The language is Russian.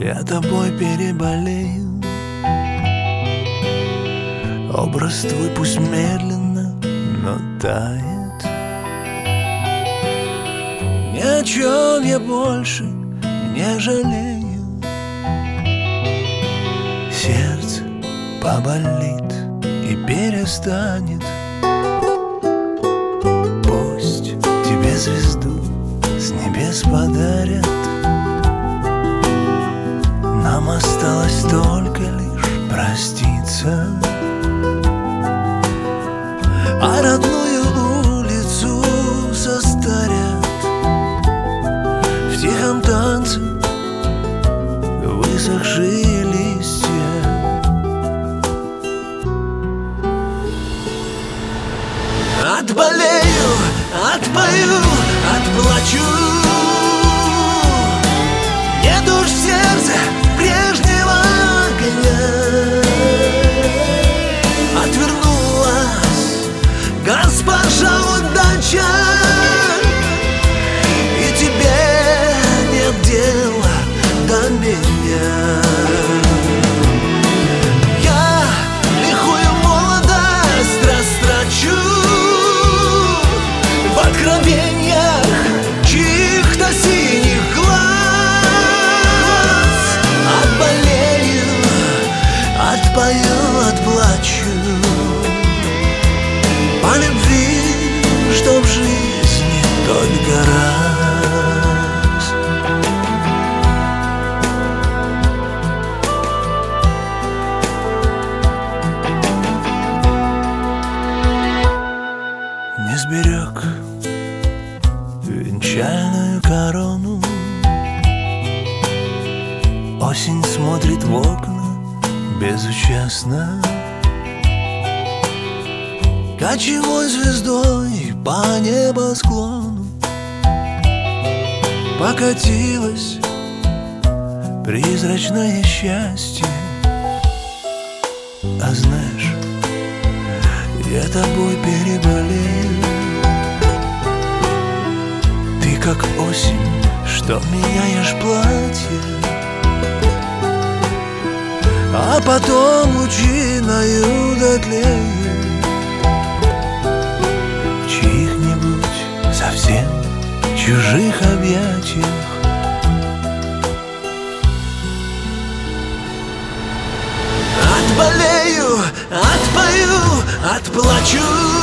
Я тобой переболею. Образ твой пусть медленно, но тает. Ни о чем я больше не жалею. Сердце поболит и перестанет. Пусть тебе звезду с небес подарят. Нам осталось только лишь проститься. А родную улицу состарят в тихом танце высохшие листья. Отболею, отпою, отплачу. Нет уж в сердце прежнего огня. Отвернулась госпожа удача, и тебе нет дела до меня. Я лихую молодость растрачу в откровениях чьих-то синих глаз. Отболею, отпою, отплачу по любви, что в жизни только раз. Не сберег венчальную корону. Осень смотрит в окна безучастно. Кочевой звездой по небосклону покатилось призрачное счастье. А знаешь, я тобой переболею. Ты как осень, что меняешь платье, а потом лучиною дотлеют в чьих-нибудь совсем чужих объятиях. Отболею, отпою, отплачу